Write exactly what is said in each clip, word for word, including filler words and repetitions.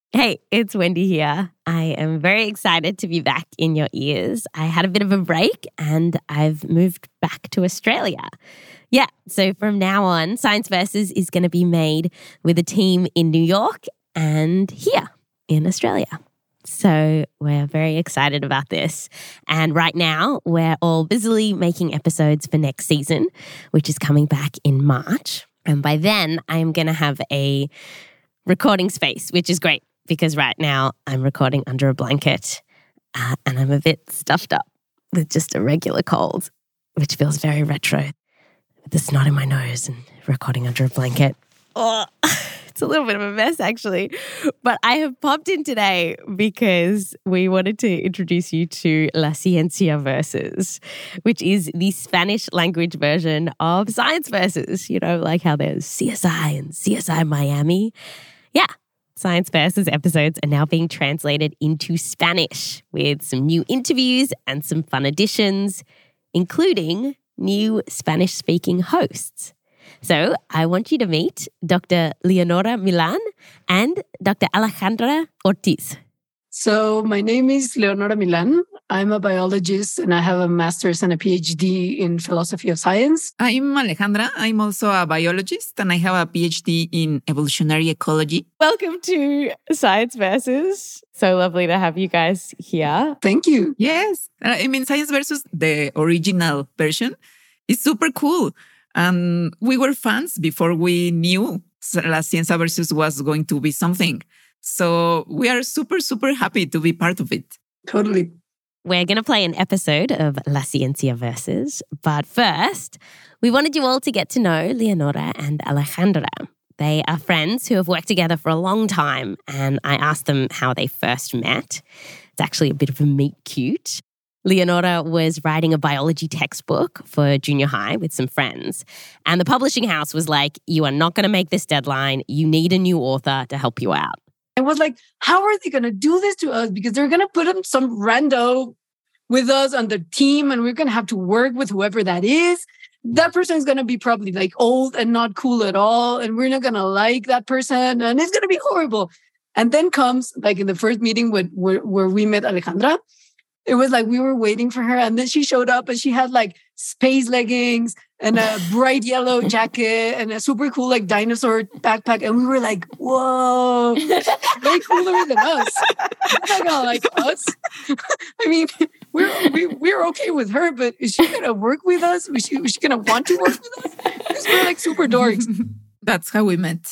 Hey, it's Wendy here. I am very excited to be back in your ears. I had a bit of a break and I've moved back to Australia. Yeah, so from now on, Science Versus is going to be made with a team in New York and here in Australia. So we're very excited about this. And right now, we're all busily making episodes for next season, which is coming back in March. And by then, I am going to have a recording space, which is great because right now I'm recording under a blanket uh, and I'm a bit stuffed up with just a regular cold, which feels very retro. With the snot in my nose and recording under a blanket. Oh, it's a little bit of a mess, actually. But I have popped in today because we wanted to introduce you to La Ciencia Versus, which is the Spanish language version of Science Versus. You know, like how there's C S I and C S I Miami. Yeah, Science Versus episodes are now being translated into Spanish with some new interviews and some fun additions, including new Spanish-speaking hosts. So I want you to meet Doctor Leonora Milan and Doctor Alejandra Ortiz. So my name is Leonora Milan. I'm a biologist and I have a master's and a PhD in philosophy of science. I'm Alejandra. I'm also a biologist and I have a PhD in evolutionary ecology. Welcome to Science Versus. So lovely to have you guys here. Thank you. Yes. I mean, Science Versus, the original version, is super cool. And we were fans before we knew La Ciencia Versus was going to be something. So we are super, super happy to be part of it. Totally. We're going to play an episode of La Ciencia Versus. But first, we wanted you all to get to know Leonora and Alejandra. They are friends who have worked together for a long time. And I asked them how they first met. It's actually a bit of a meet cute. Leonora was writing a biology textbook for junior high with some friends. And the publishing house was like, you are not going to make this deadline. You need a new author to help you out. I was like, how are they going to do this to us? Because they're going to put them some rando with us on the team and we're going to have to work with whoever that is. That person is going to be probably like old and not cool at all. And we're not going to like that person and it's going to be horrible. And then comes like in the first meeting with, where, where we met Alejandra, it was like we were waiting for her and then she showed up and she had like space leggings and a bright yellow jacket and a super cool like dinosaur backpack. And we were like, whoa, way cooler than us. You're not gonna like us. I mean, we're we, we're okay with her, but is she gonna work with us? Is she, is she gonna want to work with us? Because we're like super dorks. That's how we met.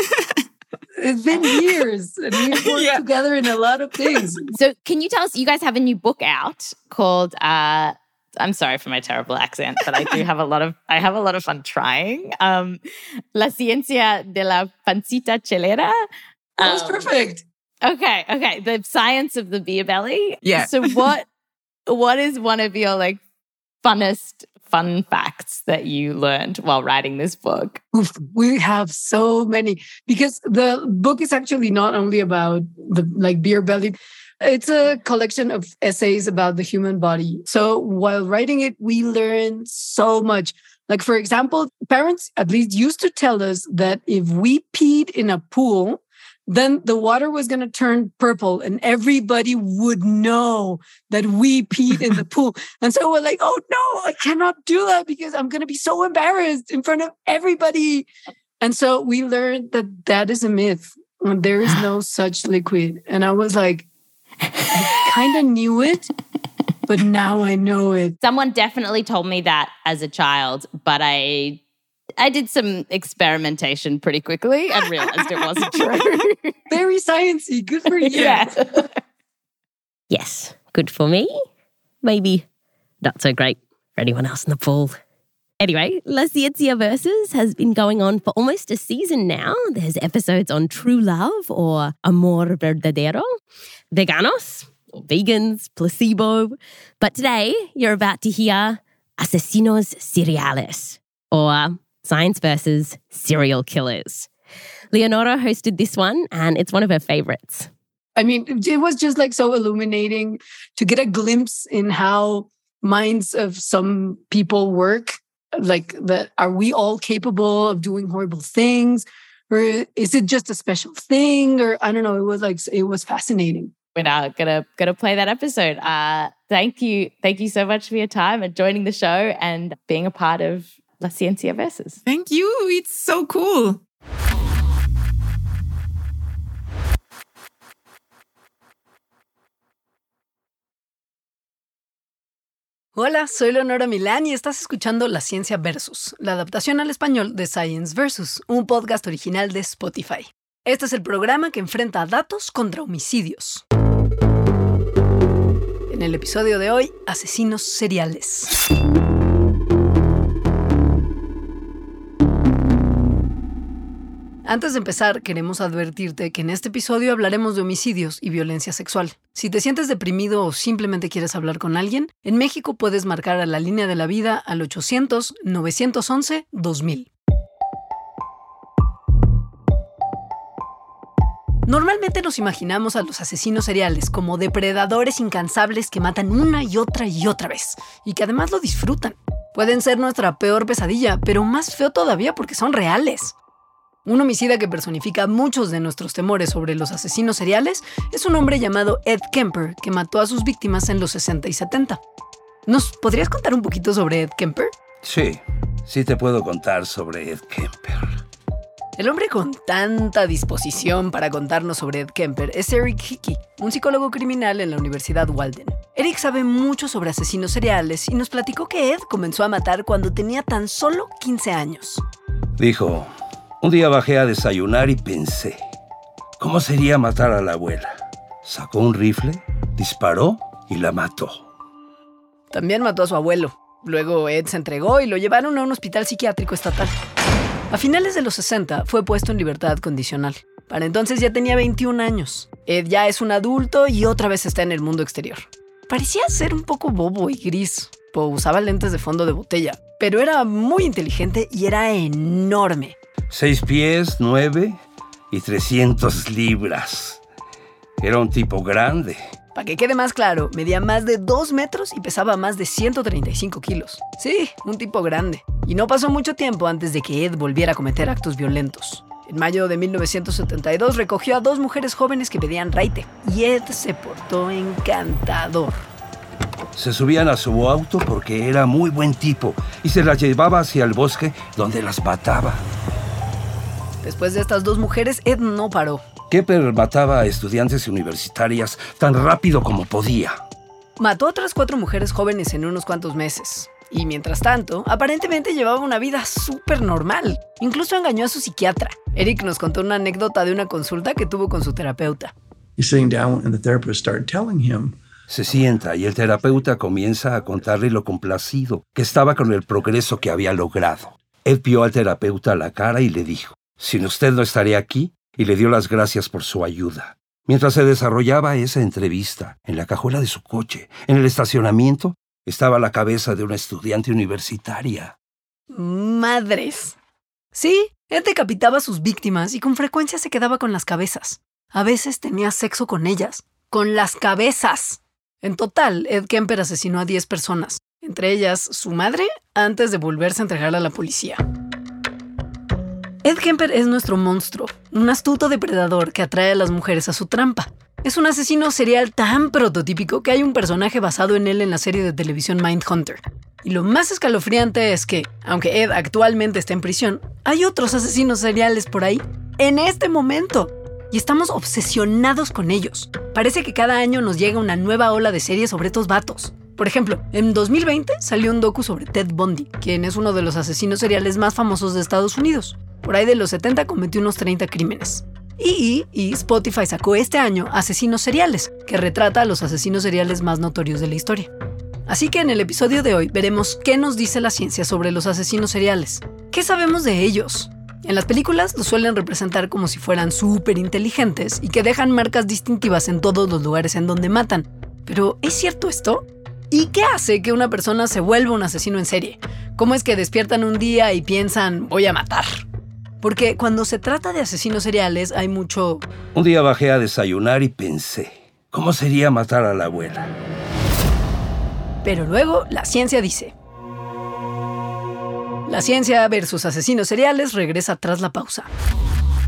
It's been years and we've worked yeah. together in a lot of things. So can you tell us, you guys have a new book out called, uh, I'm sorry for my terrible accent, but I do have a lot of, I have a lot of fun trying. Um, La Ciencia de la Pancita Chelera. That was um, perfect. Okay, okay. The science of the beer belly. Yeah. So what, what is one of your like funnest fun facts that you learned while writing this book? Oof, we have so many because the book is actually not only about the like beer belly. It's a collection of essays about the human body. So while writing it, we learned so much. Like, for example, parents at least used to tell us that if we peed in a pool, then the water was going to turn purple and everybody would know that we peed in the pool. And so we're like, oh no, I cannot do that because I'm going to be so embarrassed in front of everybody. And so we learned that that is a myth. There is no such liquid. And I was like, I kind of knew it, but now I know it. Someone definitely told me that as a child, but I I did some experimentation pretty quickly and realized it wasn't true. Very sciencey. Good for you. Yeah. Yes, good for me. Maybe not so great for anyone else in the pool. Anyway, La Ciencia Versus has been going on for almost a season now. There's episodes on true love or amor verdadero, veganos, or vegans, placebo. But today, you're about to hear asesinos seriales, or Science Versus Serial Killers. Leonora hosted this one, and it's one of her favorites. I mean, it was just like so illuminating to get a glimpse in how minds of some people work. Like, that, are we all capable of doing horrible things? Or is it just a special thing? Or I don't know. It was like, it was fascinating. We're now gonna gonna play that episode. Uh, thank you, thank you so much for your time and joining the show and being a part of La Ciencia Versus. Thank you. It's so cool. Hola, soy Leonora Milán y estás escuchando La Ciencia Versus, la adaptación al español de Science Versus, un podcast original de Spotify. Este es el programa que enfrenta datos contra homicidios. En el episodio de hoy, asesinos seriales. Antes de empezar, queremos advertirte que en este episodio hablaremos de homicidios y violencia sexual. Si te sientes deprimido o simplemente quieres hablar con alguien, en México puedes marcar a la línea de la vida al ochocientos, novecientos once, dos mil. Normalmente nos imaginamos a los asesinos seriales como depredadores incansables que matan una y otra y otra vez, y que además lo disfrutan. Pueden ser nuestra peor pesadilla, pero más feo todavía porque son reales. Un homicida que personifica muchos de nuestros temores sobre los asesinos seriales es un hombre llamado Ed Kemper, que mató a sus víctimas en los sesenta y setenta. ¿Nos podrías contar un poquito sobre Ed Kemper? Sí, sí te puedo contar sobre Ed Kemper. El hombre con tanta disposición para contarnos sobre Ed Kemper es Eric Hickey, un psicólogo criminal en la Universidad Walden. Eric sabe mucho sobre asesinos seriales y nos platicó que Ed comenzó a matar cuando tenía tan solo quince años. Dijo, un día bajé a desayunar y pensé, ¿cómo sería matar a la abuela? Sacó un rifle, disparó y la mató. También mató a su abuelo. Luego Ed se entregó y lo llevaron a un hospital psiquiátrico estatal. A finales de los sesenta fue puesto en libertad condicional. Para entonces ya tenía veintiún años. Ed ya es un adulto y otra vez está en el mundo exterior. Parecía ser un poco bobo y gris, pues usaba lentes de fondo de botella, pero era muy inteligente y era enorme. Seis pies, nueve y trescientas libras. Era un tipo grande. Para que quede más claro, medía más de dos metros y pesaba más de ciento treinta y cinco kilos. Sí, un tipo grande. Y no pasó mucho tiempo antes de que Ed volviera a cometer actos violentos. En mayo de mil novecientos setenta y dos recogió a dos mujeres jóvenes que pedían raite. Y Ed se portó encantador. Se subían a su auto porque era muy buen tipo y se las llevaba hacia el bosque donde las mataba. Después de estas dos mujeres, Ed no paró. Kemper mataba a estudiantes universitarias tan rápido como podía. Mató a otras cuatro mujeres jóvenes en unos cuantos meses. Y mientras tanto, aparentemente llevaba una vida súper normal. Incluso engañó a su psiquiatra. Eric nos contó una anécdota de una consulta que tuvo con su terapeuta. He's sitting down and the therapist started telling him. Se sienta y el terapeuta comienza a contarle lo complacido que estaba con el progreso que había logrado. Ed vio al terapeuta a la cara y le dijo, sin usted no estaría aquí, y le dio las gracias por su ayuda. Mientras se desarrollaba esa entrevista, en la cajuela de su coche, en el estacionamiento, estaba la cabeza de una estudiante universitaria. ¡Madres! Sí, Ed decapitaba a sus víctimas y con frecuencia se quedaba con las cabezas. A veces tenía sexo con ellas. ¡Con las cabezas! En total, Ed Kemper asesinó a diez personas, entre ellas su madre, antes de volverse a entregar a la policía. Ed Kemper es nuestro monstruo, un astuto depredador que atrae a las mujeres a su trampa. Es un asesino serial tan prototípico que hay un personaje basado en él en la serie de televisión Mindhunter. Y lo más escalofriante es que, aunque Ed actualmente está en prisión, hay otros asesinos seriales por ahí, en este momento. Y estamos obsesionados con ellos. Parece que cada año nos llega una nueva ola de series sobre estos vatos. Por ejemplo, en dos mil veinte salió un docu sobre Ted Bundy, quien es uno de los asesinos seriales más famosos de Estados Unidos. Por ahí de los setenta cometió unos treinta crímenes. Y, y Spotify sacó este año Asesinos Seriales, que retrata a los asesinos seriales más notorios de la historia. Así que en el episodio de hoy veremos qué nos dice la ciencia sobre los asesinos seriales. ¿Qué sabemos de ellos? En las películas los suelen representar como si fueran súper inteligentes y que dejan marcas distintivas en todos los lugares en donde matan. Pero, ¿es cierto esto? ¿Y qué hace que una persona se vuelva un asesino en serie? ¿Cómo es que despiertan un día y piensan, voy a matar? Porque cuando se trata de asesinos seriales hay mucho... Un día bajé a desayunar y pensé, ¿cómo sería matar a la abuela? Pero luego la ciencia dice... La ciencia versus asesinos seriales regresa tras la pausa.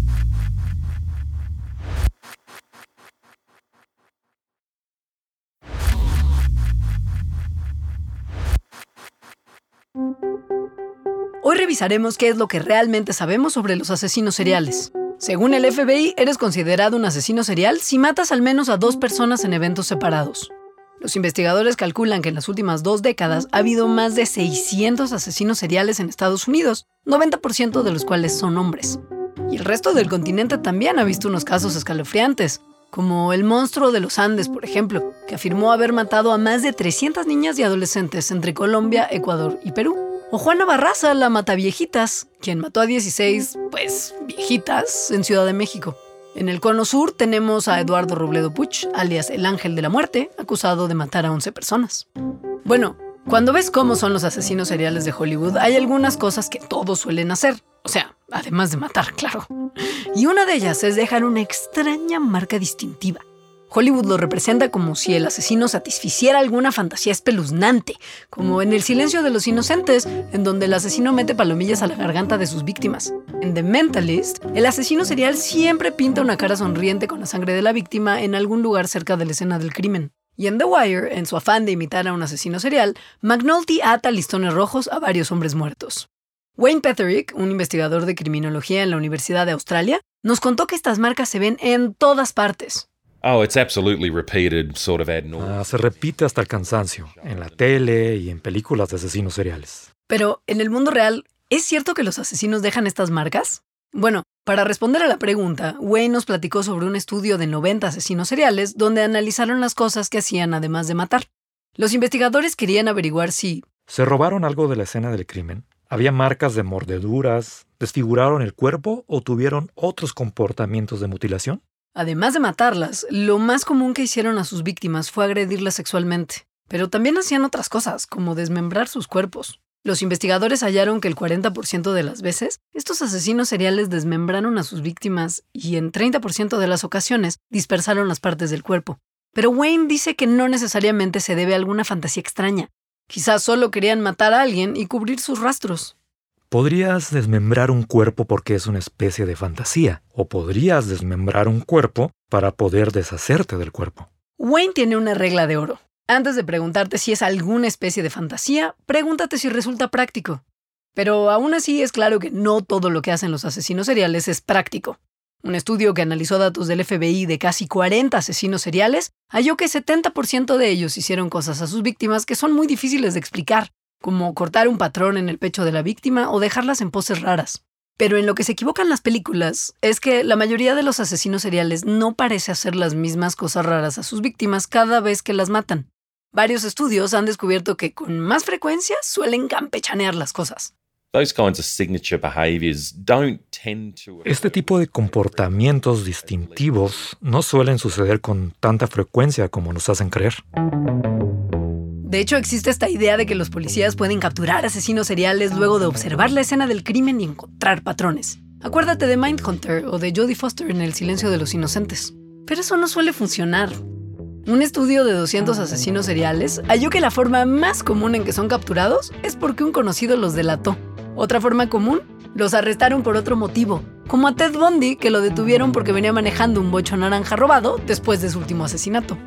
Hoy revisaremos qué es lo que realmente sabemos sobre los asesinos seriales. Según el F B I, eres considerado un asesino serial si matas al menos a dos personas en eventos separados. Los investigadores calculan que en las últimas dos décadas ha habido más de seiscientos asesinos seriales en Estados Unidos, noventa por ciento de los cuales son hombres. Y el resto del continente también ha visto unos casos escalofriantes, como el monstruo de los Andes, por ejemplo, que afirmó haber matado a más de trescientas niñas y adolescentes entre Colombia, Ecuador y Perú. O Juana Barraza, la mataviejitas, quien mató a dieciséis, pues, viejitas en Ciudad de México. En el Cono Sur tenemos a Eduardo Robledo Puch, alias el Ángel de la Muerte, acusado de matar a once personas. Bueno, cuando ves cómo son los asesinos seriales de Hollywood, hay algunas cosas que todos suelen hacer. O sea, además de matar, claro. Y una de ellas es dejar una extraña marca distintiva. Hollywood lo representa como si el asesino satisficiera alguna fantasía espeluznante, como en El silencio de los inocentes, en donde el asesino mete palomillas a la garganta de sus víctimas. En The Mentalist, el asesino serial siempre pinta una cara sonriente con la sangre de la víctima en algún lugar cerca de la escena del crimen. Y en The Wire, en su afán de imitar a un asesino serial, McNulty ata listones rojos a varios hombres muertos. Wayne Petherick, un investigador de criminología en la Universidad de Australia, nos contó que estas marcas se ven en todas partes. Oh, it's absolutely repeated, sort of ad nauseam. Ah, se repite hasta el cansancio, en la tele y en películas de asesinos seriales. Pero, en el mundo real, ¿es cierto que los asesinos dejan estas marcas? Bueno, para responder a la pregunta, Wayne nos platicó sobre un estudio de noventa asesinos seriales donde analizaron las cosas que hacían además de matar. Los investigadores querían averiguar si ¿se robaron algo de la escena del crimen? ¿Había marcas de mordeduras? ¿Desfiguraron el cuerpo o tuvieron otros comportamientos de mutilación? además de matarlas, lo más común que hicieron a sus víctimas fue agredirlas sexualmente. Pero también hacían otras cosas, como desmembrar sus cuerpos. Los investigadores hallaron que el cuarenta por ciento de las veces, estos asesinos seriales desmembraron a sus víctimas y en treinta por ciento de las ocasiones dispersaron las partes del cuerpo. Pero Wayne dice que no necesariamente se debe a alguna fantasía extraña. Quizás solo querían matar a alguien y cubrir sus rastros. Podrías desmembrar un cuerpo porque es una especie de fantasía, o podrías desmembrar un cuerpo para poder deshacerte del cuerpo. Wayne tiene una regla de oro. Antes de preguntarte si es alguna especie de fantasía, pregúntate si resulta práctico. Pero aún así es claro que no todo lo que hacen los asesinos seriales es práctico. Un estudio que analizó datos del F B I de casi cuarenta asesinos seriales halló que setenta por ciento de ellos hicieron cosas a sus víctimas que son muy difíciles de explicar, como cortar un patrón en el pecho de la víctima o dejarlas en poses raras. Pero en lo que se equivocan las películas es que la mayoría de los asesinos seriales no parece hacer las mismas cosas raras a sus víctimas cada vez que las matan. Varios estudios han descubierto que con más frecuencia suelen campechanear las cosas. Those kinds of signature behaviors don't tend to... Este tipo de comportamientos distintivos no suelen suceder con tanta frecuencia como nos hacen creer. De hecho, existe esta idea de que los policías pueden capturar asesinos seriales luego de observar la escena del crimen y encontrar patrones. Acuérdate de Mindhunter o de Jodie Foster en El silencio de los inocentes. Pero eso no suele funcionar. Un estudio de doscientos asesinos seriales halló que la forma más común en que son capturados es porque un conocido los delató. Otra forma común, los arrestaron por otro motivo, como a Ted Bundy, que lo detuvieron porque venía manejando un bocho naranja robado después de su último asesinato.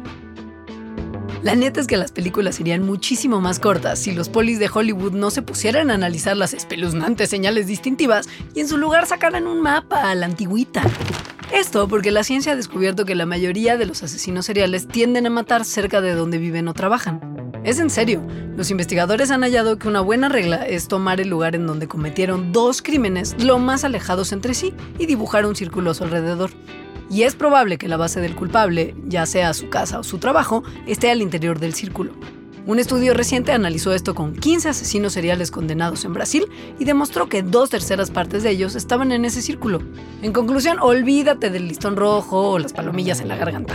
La neta es que las películas serían muchísimo más cortas si los polis de Hollywood no se pusieran a analizar las espeluznantes señales distintivas y en su lugar sacaran un mapa a la antigüita. Esto porque la ciencia ha descubierto que la mayoría de los asesinos seriales tienden a matar cerca de donde viven o trabajan. Es en serio, los investigadores han hallado que una buena regla es tomar el lugar en donde cometieron dos crímenes lo más alejados entre sí y dibujar un círculo a su alrededor. Y es probable que la base del culpable, ya sea su casa o su trabajo, esté al interior del círculo. Un estudio reciente analizó esto con quince asesinos seriales condenados en Brasil y demostró que dos terceras partes de ellos estaban en ese círculo. En conclusión, olvídate del listón rojo o las palomillas en la garganta.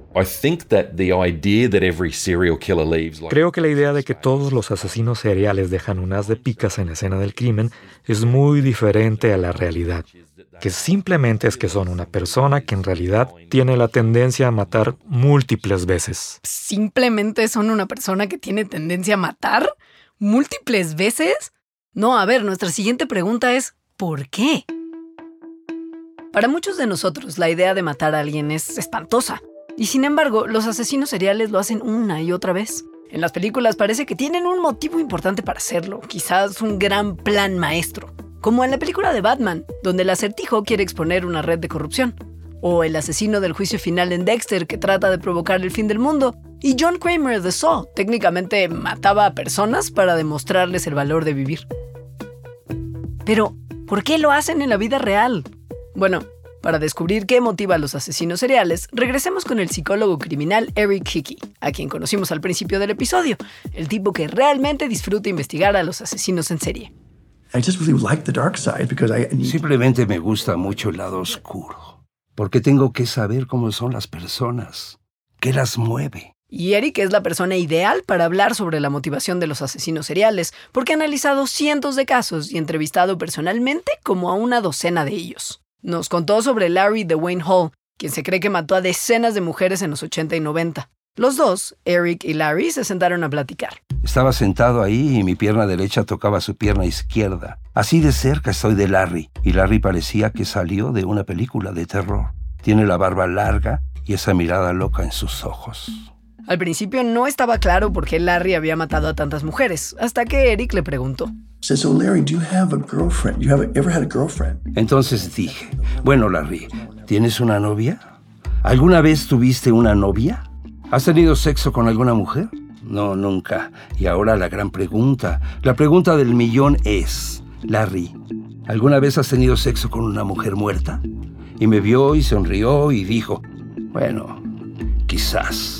Creo que la idea de que todos los asesinos seriales dejan un haz de picas en la escena del crimen es muy diferente a la realidad. Que simplemente es que son una persona que en realidad tiene la tendencia a matar múltiples veces. ¿Simplemente son una persona que tiene tendencia a matar múltiples veces? No, a ver, nuestra siguiente pregunta es ¿por qué? Para muchos de nosotros, la idea de matar a alguien es espantosa. Y sin embargo, los asesinos seriales lo hacen una y otra vez. En las películas parece que tienen un motivo importante para hacerlo, quizás un gran plan maestro, como en la película de Batman, donde el Acertijo quiere exponer una red de corrupción, o el asesino del juicio final en Dexter que trata de provocar el fin del mundo, y John Kramer de Saw técnicamente mataba a personas para demostrarles el valor de vivir. Pero, ¿por qué lo hacen en la vida real? Bueno, para descubrir qué motiva a los asesinos seriales, regresemos con el psicólogo criminal Eric Hickey, a quien conocimos al principio del episodio, el tipo que realmente disfruta investigar a los asesinos en serie. I just really like the dark side because I... Simplemente me gusta mucho el lado oscuro, porque tengo que saber cómo son las personas, qué las mueve. Y Eric es la persona ideal para hablar sobre la motivación de los asesinos seriales, porque ha analizado cientos de casos y entrevistado personalmente como a una docena de ellos. Nos contó sobre Larry Dwayne Hall, quien se cree que mató a decenas de mujeres en los ochenta y noventa. Los dos, Eric y Larry, se sentaron a platicar. Estaba sentado ahí y mi pierna derecha tocaba su pierna izquierda. Así de cerca estoy de Larry, y Larry parecía que salió de una película de terror. Tiene la barba larga y esa mirada loca en sus ojos. Al principio no estaba claro por qué Larry había matado a tantas mujeres, hasta que Eric le preguntó. So Larry, do you have a girlfriend? You have ever had a girlfriend? Entonces dije, bueno, Larry, ¿tienes una novia? ¿Alguna vez tuviste una novia? ¿Has tenido sexo con alguna mujer? No, nunca. Y ahora la gran pregunta, la pregunta del millón es, Larry, ¿alguna vez has tenido sexo con una mujer muerta? Y me vio y sonrió y dijo, bueno, quizás.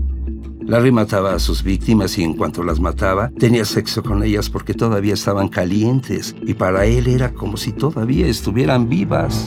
Larry mataba a sus víctimas y en cuanto las mataba, tenía sexo con ellas porque todavía estaban calientes y para él era como si todavía estuvieran vivas.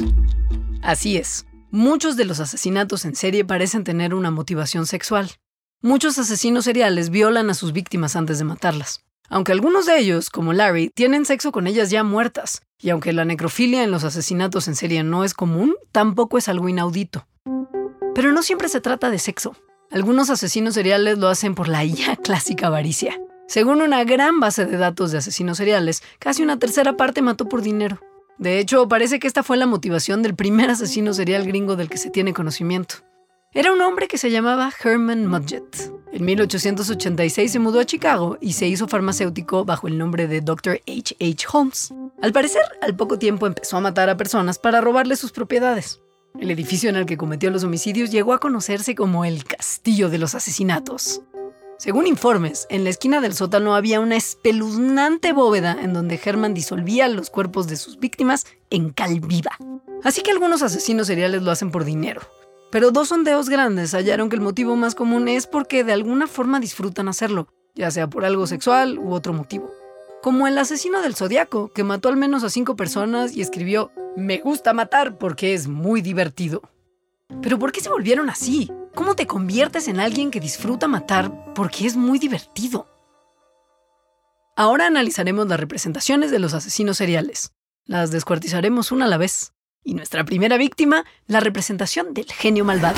Así es. Muchos de los asesinatos en serie parecen tener una motivación sexual. Muchos asesinos seriales violan a sus víctimas antes de matarlas. Aunque algunos de ellos, como Larry, tienen sexo con ellas ya muertas. Y aunque la necrofilia en los asesinatos en serie no es común, tampoco es algo inaudito. Pero no siempre se trata de sexo. Algunos asesinos seriales lo hacen por la ya clásica avaricia. Según una gran base de datos de asesinos seriales, casi una tercera parte mató por dinero. De hecho, parece que esta fue la motivación del primer asesino serial gringo del que se tiene conocimiento. Era un hombre que se llamaba Herman Mudgett. En mil ochocientos ochenta y seis se mudó a Chicago y se hizo farmacéutico bajo el nombre de doctor H H Holmes. Al parecer, al poco tiempo empezó a matar a personas para robarle sus propiedades. El edificio en el que cometió los homicidios llegó a conocerse como el Castillo de los Asesinatos. Según informes, en la esquina del sótano había una espeluznante bóveda en donde Herman disolvía los cuerpos de sus víctimas en cal viva. Así que algunos asesinos seriales lo hacen por dinero. Pero dos sondeos grandes hallaron que el motivo más común es porque de alguna forma disfrutan hacerlo, ya sea por algo sexual u otro motivo. Como el asesino del Zodiaco, que mató al menos a cinco personas y escribió «Me gusta matar porque es muy divertido». ¿Pero por qué se volvieron así? ¿Cómo te conviertes en alguien que disfruta matar porque es muy divertido? Ahora analizaremos las representaciones de los asesinos seriales. Las descuartizaremos una a la vez. Y nuestra primera víctima, la representación del genio malvado.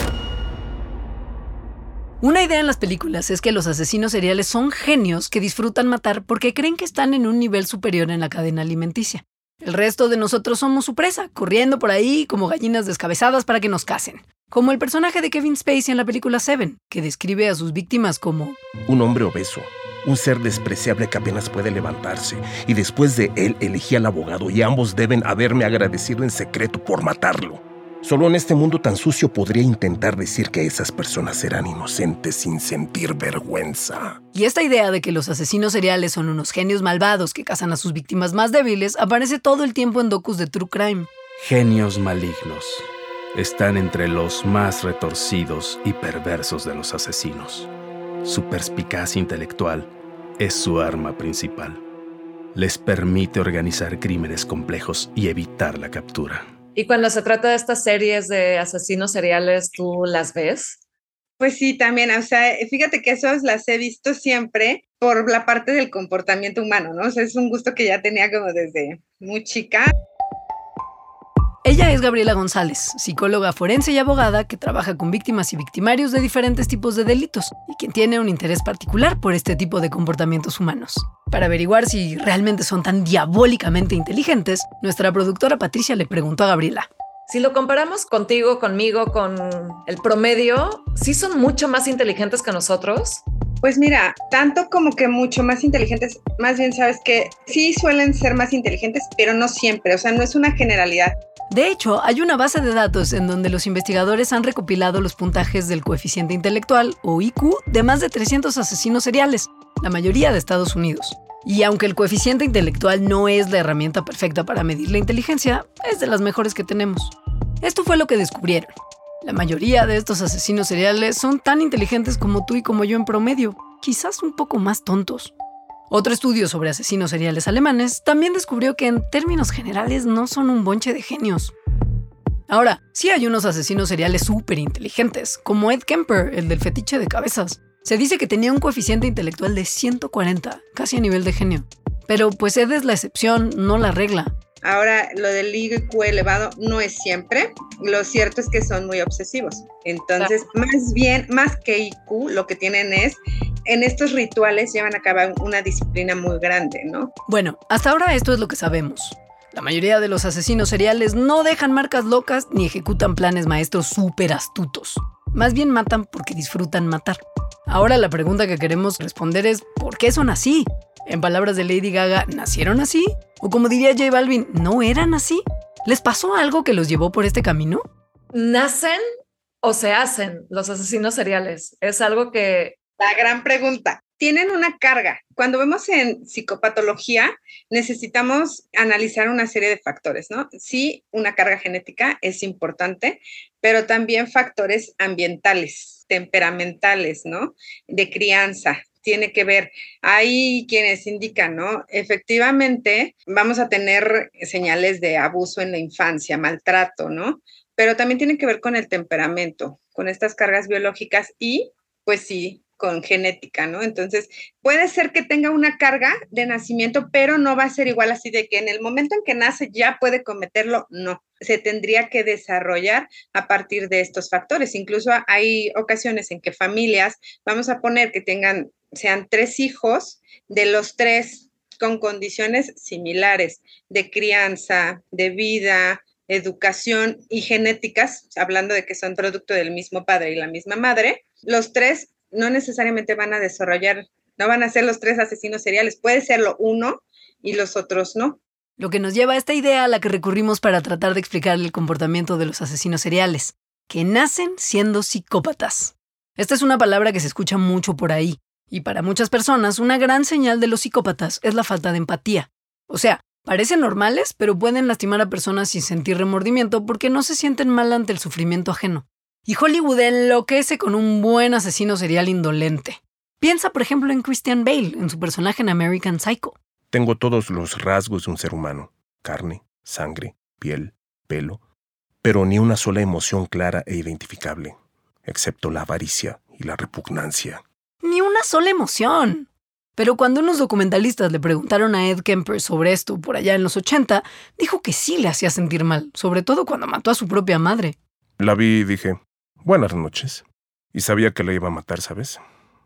Una idea en las películas es que los asesinos seriales son genios que disfrutan matar porque creen que están en un nivel superior en la cadena alimenticia. El resto de nosotros somos su presa, corriendo por ahí como gallinas descabezadas para que nos casen. Como el personaje de Kevin Spacey en la película Seven, que describe a sus víctimas como un hombre obeso, un ser despreciable que apenas puede levantarse, y después de él elegí al abogado y ambos deben haberme agradecido en secreto por matarlo. Solo en este mundo tan sucio podría intentar decir que esas personas eran inocentes sin sentir vergüenza. Y esta idea de que los asesinos seriales son unos genios malvados que cazan a sus víctimas más débiles aparece todo el tiempo en docus de True Crime. Genios malignos están entre los más retorcidos y perversos de los asesinos. Su perspicacia intelectual es su arma principal. Les permite organizar crímenes complejos y evitar la captura. Y cuando se trata de estas series de asesinos seriales, ¿tú las ves? Pues sí, también, o sea, fíjate que esas las he visto siempre por la parte del comportamiento humano, ¿no? O sea, es un gusto que ya tenía como desde muy chica. Ella es Gabriela González, psicóloga forense y abogada que trabaja con víctimas y victimarios de diferentes tipos de delitos y quien tiene un interés particular por este tipo de comportamientos humanos. Para averiguar si realmente son tan diabólicamente inteligentes, nuestra productora Patricia le preguntó a Gabriela. Si lo comparamos contigo, conmigo, con el promedio, ¿sí son mucho más inteligentes que nosotros? Pues mira, tanto como que mucho más inteligentes, más bien sabes que sí suelen ser más inteligentes, pero no siempre, o sea, no es una generalidad. De hecho, hay una base de datos en donde los investigadores han recopilado los puntajes del coeficiente intelectual, o I Q, de más de trescientos asesinos seriales, la mayoría de Estados Unidos. Y aunque el coeficiente intelectual no es la herramienta perfecta para medir la inteligencia, es de las mejores que tenemos. Esto fue lo que descubrieron. La mayoría de estos asesinos seriales son tan inteligentes como tú y como yo en promedio, quizás un poco más tontos. Otro estudio sobre asesinos seriales alemanes también descubrió que en términos generales no son un bonche de genios. Ahora, sí hay unos asesinos seriales súper inteligentes, como Ed Kemper, el del fetiche de cabezas. Se dice que tenía un coeficiente intelectual de ciento cuarenta, casi a nivel de genio. Pero pues Ed es la excepción, no la regla. Ahora, lo del I Q elevado no es siempre. Lo cierto es que son muy obsesivos. Entonces, más bien, más que I Q, lo que tienen es, en estos rituales llevan a cabo una disciplina muy grande, ¿no? Bueno, hasta ahora esto es lo que sabemos. La mayoría de los asesinos seriales no dejan marcas locas ni ejecutan planes maestros súper astutos. Más bien matan porque disfrutan matar. Ahora la pregunta que queremos responder es, ¿por qué son así? En palabras de Lady Gaga, ¿nacieron así? O como diría J Balvin, ¿no eran así? ¿Les pasó algo que los llevó por este camino? ¿Nacen o se hacen los asesinos seriales? Es algo que... La gran pregunta. Tienen una carga. Cuando vemos en psicopatología, necesitamos analizar una serie de factores, ¿no? Sí, una carga genética es importante, pero también factores ambientales, temperamentales, ¿no? De crianza. Tiene que ver, hay quienes indican, ¿no? Efectivamente, vamos a tener señales de abuso en la infancia, maltrato, ¿no? Pero también tiene que ver con el temperamento, con estas cargas biológicas y, pues sí, con genética, ¿no? Entonces, puede ser que tenga una carga de nacimiento, pero no va a ser igual así de que en el momento en que nace ya puede cometerlo, no. Se tendría que desarrollar a partir de estos factores. Incluso hay ocasiones en que familias, vamos a poner que tengan, sean tres hijos, de los tres con condiciones similares de crianza, de vida, educación y genéticas, hablando de que son producto del mismo padre y la misma madre, los tres no necesariamente van a desarrollar, no van a ser los tres asesinos seriales, puede serlo uno y los otros no. Lo que nos lleva a esta idea a la que recurrimos para tratar de explicar el comportamiento de los asesinos seriales, que nacen siendo psicópatas. Esta es una palabra que se escucha mucho por ahí, y para muchas personas una gran señal de los psicópatas es la falta de empatía. O sea, parecen normales, pero pueden lastimar a personas sin sentir remordimiento porque no se sienten mal ante el sufrimiento ajeno. Y Hollywood enloquece con un buen asesino serial indolente. Piensa, por ejemplo, en Christian Bale, en su personaje en American Psycho. Tengo todos los rasgos de un ser humano. Carne, sangre, piel, pelo. Pero ni una sola emoción clara e identificable, excepto la avaricia y la repugnancia. Ni una sola emoción. Pero cuando unos documentalistas le preguntaron a Ed Kemper sobre esto por allá en los ochenta, dijo que sí le hacía sentir mal, sobre todo cuando mató a su propia madre. La vi y dije, buenas noches. Y sabía que la iba a matar, ¿sabes?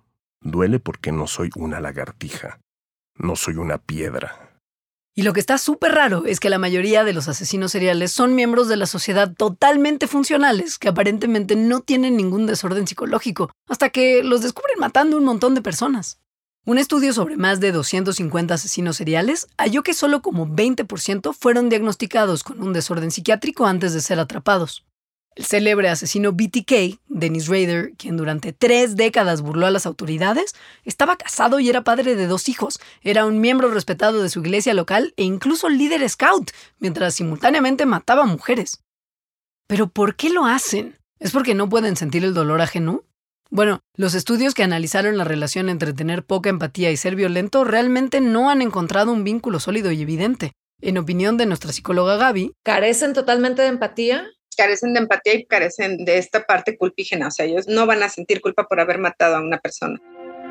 Duele porque no soy una lagartija. No soy una piedra. Y lo que está súper raro es que la mayoría de los asesinos seriales son miembros de la sociedad totalmente funcionales, que aparentemente no tienen ningún desorden psicológico, hasta que los descubren matando un montón de personas. Un estudio sobre más de doscientos cincuenta asesinos seriales halló que solo como veinte por ciento fueron diagnosticados con un desorden psiquiátrico antes de ser atrapados. El célebre asesino B T K, Dennis Rader, quien durante tres décadas burló a las autoridades, estaba casado y era padre de dos hijos, era un miembro respetado de su iglesia local e incluso líder scout, mientras simultáneamente mataba mujeres. ¿Pero por qué lo hacen? ¿Es porque no pueden sentir el dolor ajeno? Bueno, los estudios que analizaron la relación entre tener poca empatía y ser violento realmente no han encontrado un vínculo sólido y evidente. En opinión de nuestra psicóloga Gaby, ¿carecen totalmente de empatía? Carecen de empatía y carecen de esta parte culpígena. O sea, ellos no van a sentir culpa por haber matado a una persona.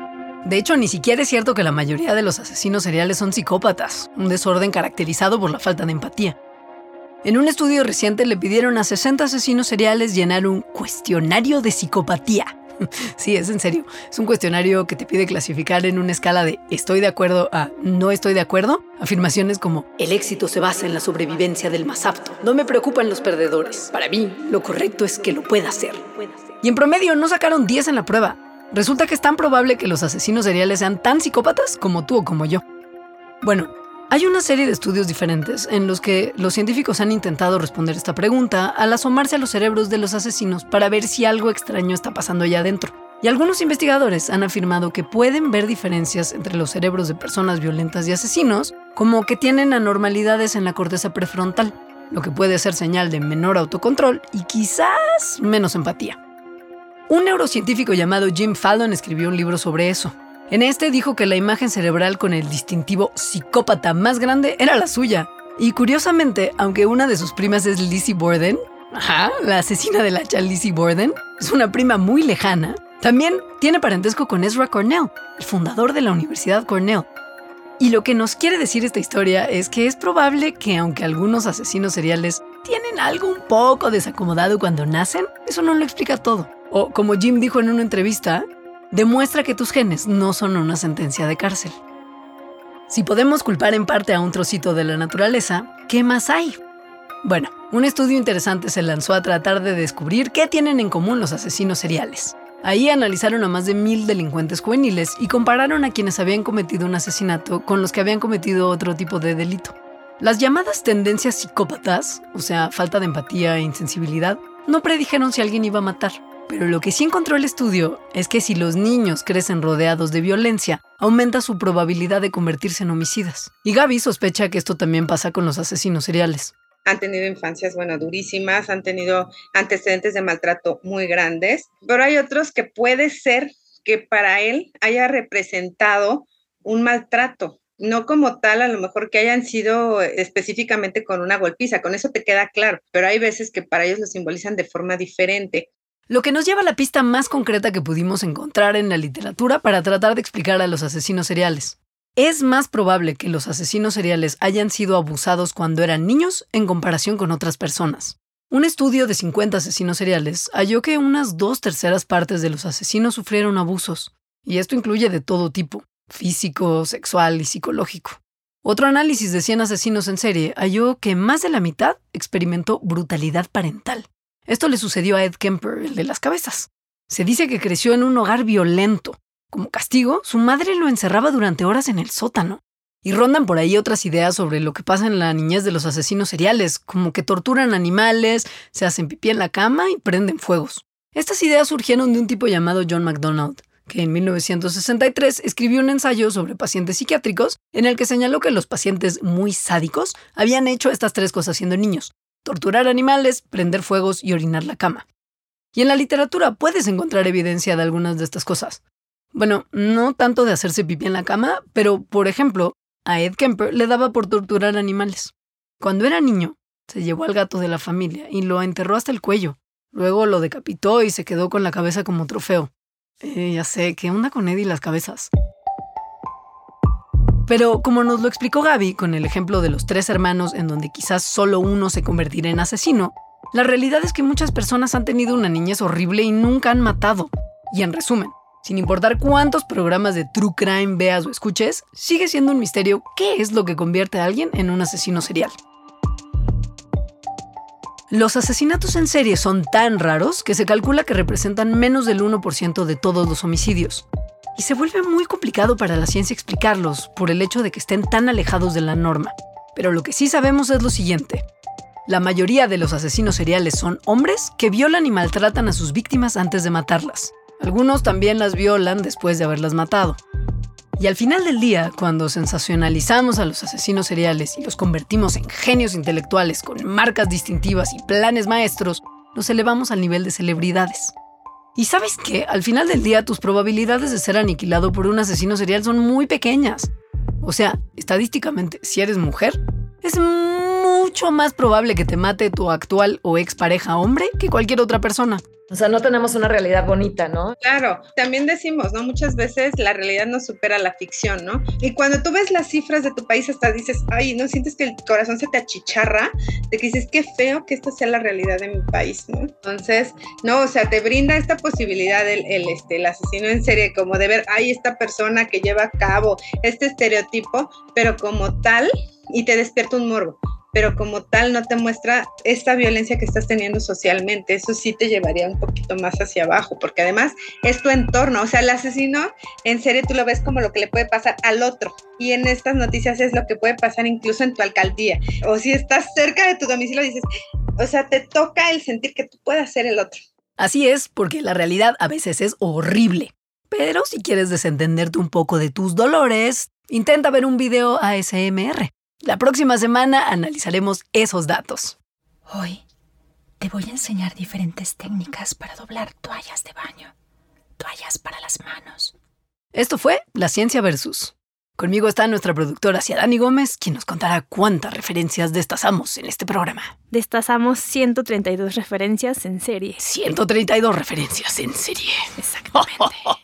De hecho, ni siquiera es cierto que la mayoría de los asesinos seriales son psicópatas, un desorden caracterizado por la falta de empatía. En un estudio reciente le pidieron a sesenta asesinos seriales llenar un cuestionario de psicopatía. Sí, es en serio. Es un cuestionario que te pide clasificar en una escala de estoy de acuerdo a no estoy de acuerdo. Afirmaciones como el éxito se basa en la sobrevivencia del más apto. No me preocupan los perdedores. Para mí, lo correcto es que lo pueda hacer. Y en promedio no sacaron diez en la prueba. Resulta que es tan probable que los asesinos seriales sean tan psicópatas como tú o como yo. Bueno, hay una serie de estudios diferentes en los que los científicos han intentado responder esta pregunta al asomarse a los cerebros de los asesinos para ver si algo extraño está pasando allá adentro. Y algunos investigadores han afirmado que pueden ver diferencias entre los cerebros de personas violentas y asesinos, como que tienen anormalidades en la corteza prefrontal, lo que puede ser señal de menor autocontrol y quizás menos empatía. Un neurocientífico llamado Jim Fallon escribió un libro sobre eso. En este dijo que la imagen cerebral con el distintivo psicópata más grande era la suya. Y curiosamente, aunque una de sus primas es Lizzie Borden, ajá, la asesina del hacha Lizzie Borden, es una prima muy lejana, también tiene parentesco con Ezra Cornell, el fundador de la Universidad Cornell. Y lo que nos quiere decir esta historia es que es probable que aunque algunos asesinos seriales tienen algo un poco desacomodado cuando nacen, eso no lo explica todo. O como Jim dijo en una entrevista, demuestra que tus genes no son una sentencia de cárcel. Si podemos culpar en parte a un trocito de la naturaleza, ¿qué más hay? Bueno, un estudio interesante se lanzó a tratar de descubrir qué tienen en común los asesinos seriales. Ahí analizaron a más de mil delincuentes juveniles y compararon a quienes habían cometido un asesinato con los que habían cometido otro tipo de delito. Las llamadas tendencias psicópatas, o sea, falta de empatía e insensibilidad, no predijeron si alguien iba a matar. Pero lo que sí encontró el estudio es que si los niños crecen rodeados de violencia, aumenta su probabilidad de convertirse en homicidas. Y Gaby sospecha que esto también pasa con los asesinos seriales. Han tenido infancias, bueno, durísimas, han tenido antecedentes de maltrato muy grandes, pero hay otros que puede ser que para él haya representado un maltrato, no como tal, a lo mejor que hayan sido específicamente con una golpiza, con eso te queda claro, pero hay veces que para ellos lo simbolizan de forma diferente. Lo que nos lleva a la pista más concreta que pudimos encontrar en la literatura para tratar de explicar a los asesinos seriales. Es más probable que los asesinos seriales hayan sido abusados cuando eran niños en comparación con otras personas. Un estudio de cincuenta asesinos seriales halló que unas dos terceras partes de los asesinos sufrieron abusos, y esto incluye de todo tipo, físico, sexual y psicológico. Otro análisis de cien asesinos en serie halló que más de la mitad experimentó brutalidad parental. Esto le sucedió a Ed Kemper, el de las cabezas. Se dice que creció en un hogar violento. Como castigo, su madre lo encerraba durante horas en el sótano. Y rondan por ahí otras ideas sobre lo que pasa en la niñez de los asesinos seriales, como que torturan animales, se hacen pipí en la cama y prenden fuegos. Estas ideas surgieron de un tipo llamado John MacDonald, que en mil novecientos sesenta y tres escribió un ensayo sobre pacientes psiquiátricos en el que señaló que los pacientes muy sádicos habían hecho estas tres cosas siendo niños: torturar animales, prender fuegos y orinar la cama. Y en la literatura puedes encontrar evidencia de algunas de estas cosas. Bueno, no tanto de hacerse pipí en la cama, pero, por ejemplo, a Ed Kemper le daba por torturar animales. Cuando era niño, se llevó al gato de la familia y lo enterró hasta el cuello. Luego lo decapitó y se quedó con la cabeza como trofeo. Eh, ya sé, ¿qué onda con Ed y las cabezas? Pero como nos lo explicó Gaby con el ejemplo de los tres hermanos en donde quizás solo uno se convertirá en asesino, la realidad es que muchas personas han tenido una niñez horrible y nunca han matado. Y en resumen, sin importar cuántos programas de true crime veas o escuches, sigue siendo un misterio qué es lo que convierte a alguien en un asesino serial. Los asesinatos en serie son tan raros que se calcula que representan menos del uno por ciento de todos los homicidios. Y se vuelve muy complicado para la ciencia explicarlos por el hecho de que estén tan alejados de la norma. Pero lo que sí sabemos es lo siguiente. La mayoría de los asesinos seriales son hombres que violan y maltratan a sus víctimas antes de matarlas. Algunos también las violan después de haberlas matado. Y al final del día, cuando sensacionalizamos a los asesinos seriales y los convertimos en genios intelectuales con marcas distintivas y planes maestros, los elevamos al nivel de celebridades. ¿Y sabes qué? Al final del día, tus probabilidades de ser aniquilado por un asesino serial son muy pequeñas. O sea, estadísticamente, si eres mujer, es mucho más probable que te mate tu actual o expareja hombre que cualquier otra persona. O sea, no tenemos una realidad bonita, ¿no? Claro, también decimos, ¿no? Muchas veces la realidad no supera la ficción, ¿no? Y cuando tú ves las cifras de tu país hasta dices, ay, ¿no sientes que el corazón se te achicharra? De que dices, qué feo que esto sea la realidad de mi país, ¿no? Entonces, no, o sea, te brinda esta posibilidad el, el, este, el asesino en serie, como de ver, ay, esta persona que lleva a cabo este estereotipo, pero como tal, y te despierta un morbo. pero como tal no te muestra esta violencia que estás teniendo socialmente. Eso sí te llevaría un poquito más hacia abajo, porque además es tu entorno. O sea, el asesino en serie tú lo ves como lo que le puede pasar al otro, y en estas noticias es lo que puede pasar incluso en tu alcaldía, o si estás cerca de tu domicilio dices, o sea, te toca el sentir que tú puedas ser el otro. Así es, porque la realidad a veces es horrible. Pero si quieres desentenderte un poco de tus dolores, intenta ver un video A S M R. La próxima semana analizaremos esos datos. Hoy te voy a enseñar diferentes técnicas para doblar toallas de baño, toallas para las manos. Esto fue La Ciencia Versus. Conmigo está nuestra productora Ciarani Gómez, quien nos contará cuántas referencias destazamos en este programa. Destazamos ciento treinta y dos referencias en serie. ciento treinta y dos referencias en serie. Exactamente.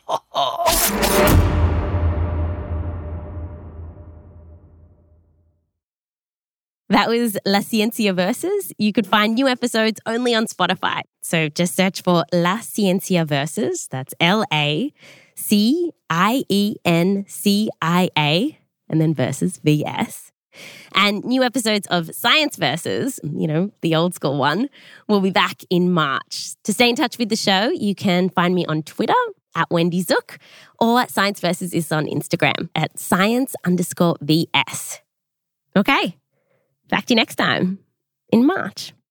That was La Ciencia Versus. You could find new episodes only on Spotify. So just search for La Ciencia Versus. That's L A C I E N C I A, and then versus, V S. And new episodes of Science Versus, you know, the old school one, will be back in March. To stay in touch with the show, you can find me on Twitter at Wendy Zook, or Science Versus is on Instagram at science underscore V S. Okay. Back to you next time in March.